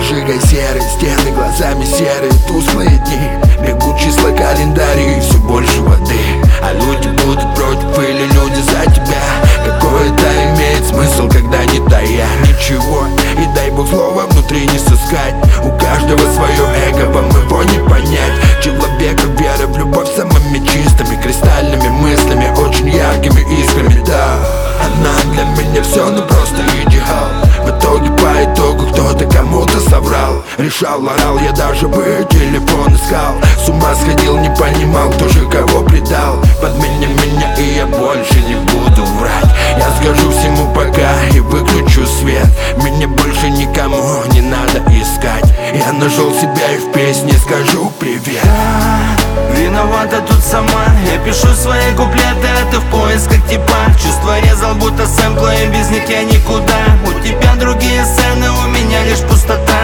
зажигай серый, стены глазами серые, тусклые дни. Бегут числа календарей и все больше воды. А люди будут против или люди за тебя. Какой это имеет смысл, когда не тая ничего. И дай бог слова внутри не сыскать. У каждого свое эго, вам его не понять. Человека вера в любовь самыми чистыми кристальными мыслями, очень яркими искрами, да. Она для меня все, ну просто идеал. В итоге по итогу кто-то кому-то соврал. Решал, орал, я даже бы телефон искал. С ума сходил, не понимал, кто же кого предал. Подмени меня и я больше не буду врать. Я скажу всему пока и выключу свет. Меня больше никому не надо искать. Я нашел себя и в песне скажу привет. Виновата тут сама, я пишу свои куплеты, а ты в поисках типа. Чувства резал будто сэмплы, и без них я никуда. У тебя другие сцены, у меня лишь пустота.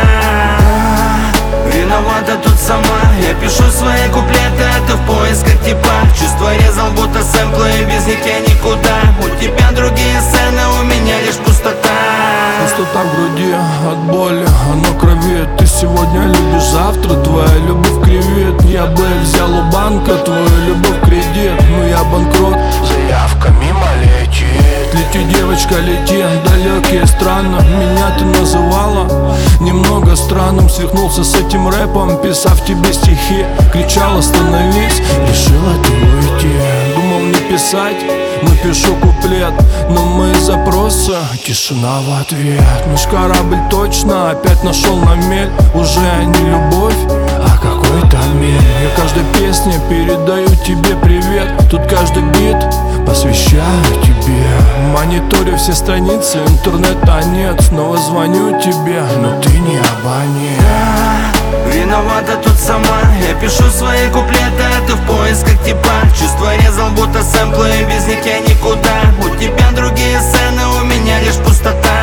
Виновата тут сама, я пишу свои куплеты, а ты в поисках типа. Чувства резал будто сэмплы, и без них я никуда. У тебя другие сцены, у меня лишь пустота. Пустота в груди от боли, оно крови. Ты сегодня любишь, завтра твоя любовь кривит. Я бы взял у банка твою любовь в кредит, но я банкрот, заявка мимо летит. Лети, девочка, лети, далекие страны. Меня ты называла немного странным. Свихнулся с этим рэпом, писав тебе стихи. Кричал остановись, решила ты уйти. Думал не писать, напишу куплет, но мы из запроса тишина в ответ. Наш корабль точно опять нашел на мель. Уже не любовь, а какой-то мель. Я каждой песне передаю тебе привет. Тут каждый бит посвящаю тебе. Мониторю все страницы, интернета нет. Снова звоню тебе, но ты не абонент. Виновата тут сама, я пишу свои куплеты, а ты в поисках типа. Чувства резал будто сэмплы, и без них я никуда. У тебя другие сцены, у меня лишь пустота.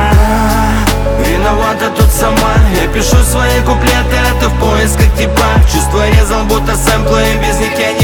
Виновата тут сама, я пишу свои куплеты, а ты в поисках типа. Чувства резал будто сэмплы, и без них я